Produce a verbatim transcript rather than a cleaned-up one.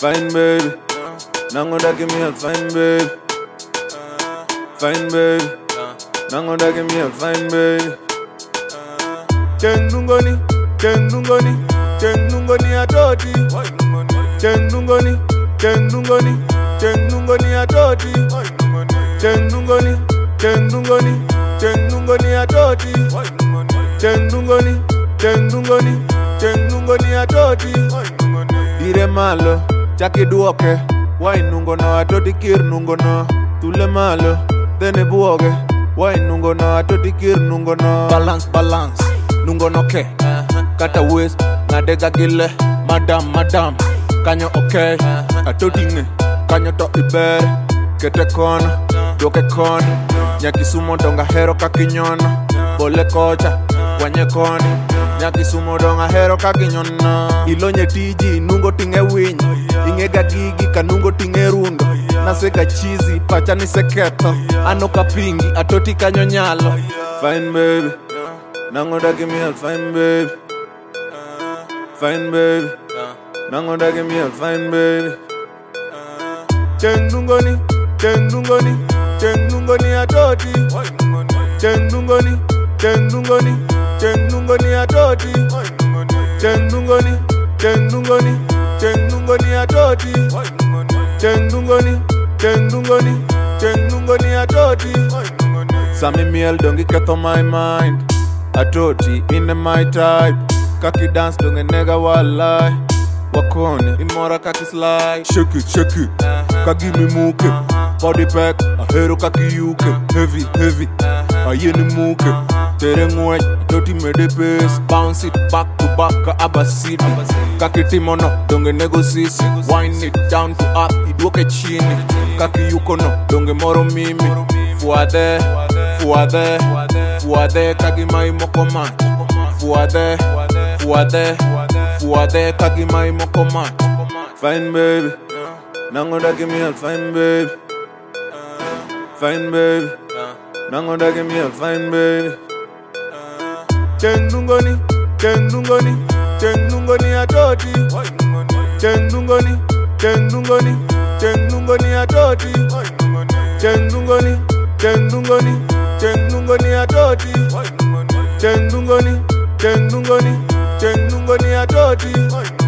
Fine baby, nango dake me a fine baby. Fine baby, nango dake me a fine baby. Chendungoni, chendungoni, chendungoni atoti. Chendungoni, chendungoni, chendungoni atoti. Chendungoni, chendungoni, chendungoni atoti. Chendungoni, chendungoni, chendungoni atoti. Dire malo, chaki duoke. Why nungo no atoti kir nungo no. Tule malo, dene buoge. Why nungo no atoti kir nungo no. Balance, balance, nungo no ke. Kata waist, nadega gile. Madam, madam, kanyo okay. Atoti nge, kanyo to ibere. Kete kono, doke kono. Nyaki sumo donga hero kakinyono. Bole kocha, wanye koni. Nyaki sumo donga hero kakinyono. Ilonye tiji, nungo tinge winyo. Ingega gigi, kanungo tinge rundo. Nasweka chizi, pacha ni seketo. Ano kapingi, atoti kanyo nyalo. Fine baby, nango dake me a fine baby. Fine baby, nango dake me a fine baby. Chendungoni, chendungoni, chendungoni atoti. Chendungoni, chendungoni, chendungoni atoti. Chendungoni, chendungoni, chendungoni atoti. Chendungoni, chendungoni, chendungoni atoti. Sami miel dongi keto my mind. Atoti in my type. Kaki dance donge nega walai. Wakone in mora kaki slide. Shake it, shake it, kaki mi muke. Body pack, ahero kaki yuke. Heavy, heavy, ayeni muke. Tere ngwech, atoti mede pace. Bounce it back to back, ka abasidi. Kaki timono, donge nego sisi. Wind it down to up, iduoke chini. Kaki yuko no, donge moro mimi. Fuade, fuade, fuade, kagi mai mokoma. Fuade, fuade, fuade, kagi mai mokoma. Fine baby, nango dake me a fine baby. Fine baby, nango dake me a fine baby. Chendungoni, chendungoni, chendungoni atoti. Chendungoni, chendungoni, chendungoni atoti. Chendungoni, chendungoni, chendungoni atoti. Chendungoni, chendungoni, chendungoni atoti.